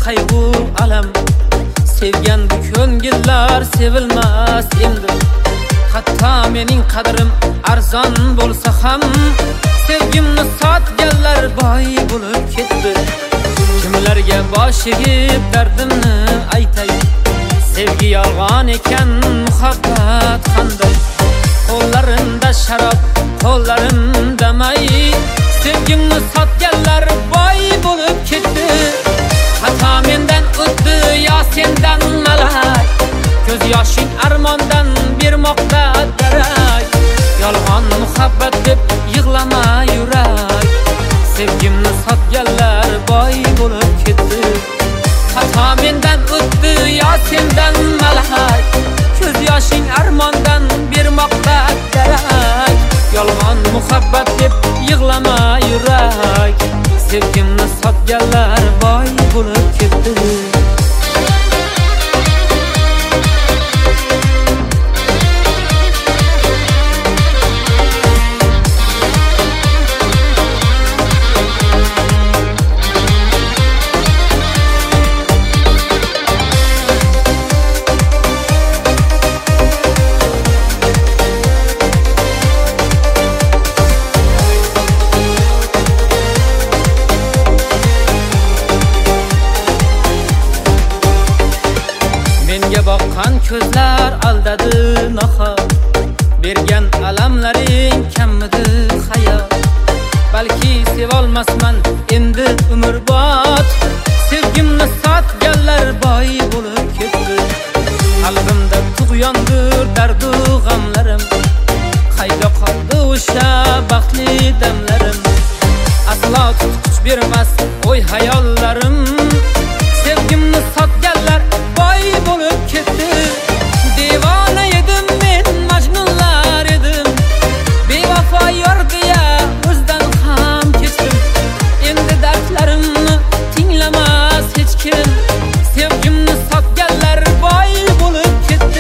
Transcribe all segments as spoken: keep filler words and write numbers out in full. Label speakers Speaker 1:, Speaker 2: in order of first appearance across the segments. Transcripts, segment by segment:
Speaker 1: qayg'u alam. Sevgan bu ko'ngillar sevilmas endi. Hatta mening qadrim arzon bo'lsa ham, sevgimni sotganlar boy bo'lib ketdi. Kimlarga bosh egib dardimni aytay? Sevgi yolg'on ekan, muhabbat qanday? Qo'llarimda sharob, qo'llarimda may, sevgimni sotganlar boy bo'lib ketdi. Xato mendan o'tdi yo sendan malak, ko'z yoshing armondan bermoqda darak. Yolg'on muhabbat deb yig'lama yurak, sevgimni sotganlar boy bo'lib ketdi. Xato mendan o'tdi yo sendan malak, ko'z yoshing armondan bermoqda darak. Yolg'on muhabbat deb yig'lama yurak, sevgimni sotganlar boy bo'lib ketdi. Menga boqqan ko'zlar aldadi nahot, bergan alamlaring kammidi hayot. Balki sevolmasman endi umrbod, sevgimni sotganlar boy bo'lib ketdi. Qalbimda tug'yondir dardu g'amlarim, qayda qoldi o'sha baxtli damlarim? Aslo tutqich bermas o'y hayollarim, sevgimni sotganlar boy bo'lib ketdi. Devona edim men, majnunlar edim, bevafo yor deya o'zdan ham kechdim. Endi dardlarimni tinglamas hech kim, sevgimni sotganlar boy bo'lib ketdi.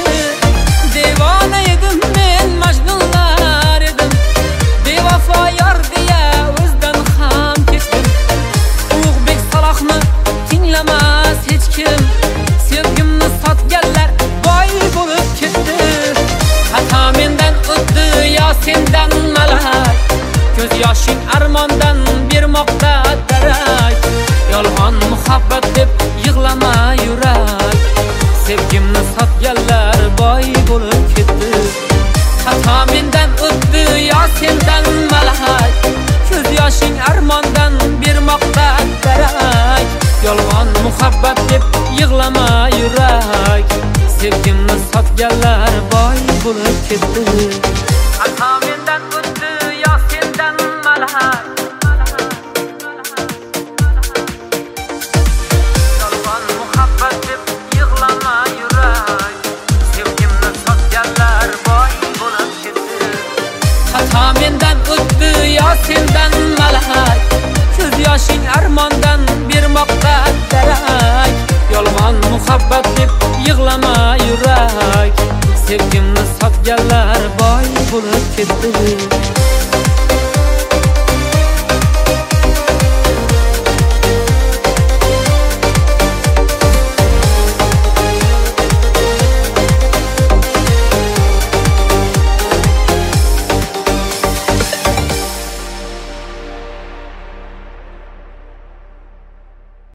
Speaker 1: Devona edim men, majnunlar edim, bevafo yor deya o'zdan ham kechdim. Ulug'bek Salohni tinglamas hech kim, sevgimni sotganlar boy bo'lib ketdi. Xato mendan o'tdi yo sendan malak, ko'z yoshing armondan bermoqda darak. Yolg'on muhabbat deb yig'lama yurak, sevgimni sotganlar boy bo'lib ketdi. Xato mendan o'tdi yo sendan malak, ko'z yoshing armondan bermoqda darak. Yolg'on muhabbat deb yig'lama yurak, sevgimni sotganlar boy bo'lib ketdi. Xato mendan o'tdi yo sendan malak, yolg'on muhabbat deb yig'lama yurak, sevgimni sotganlar boy bo'lib ketdi. Xato mendan o'tdi yo sendan malak, ko'z yoshing armondan bermoqda darak. Yolg'on muhabbat deb yig'lama yurak, sevgimni sotganlar boy bo'lib ketdi.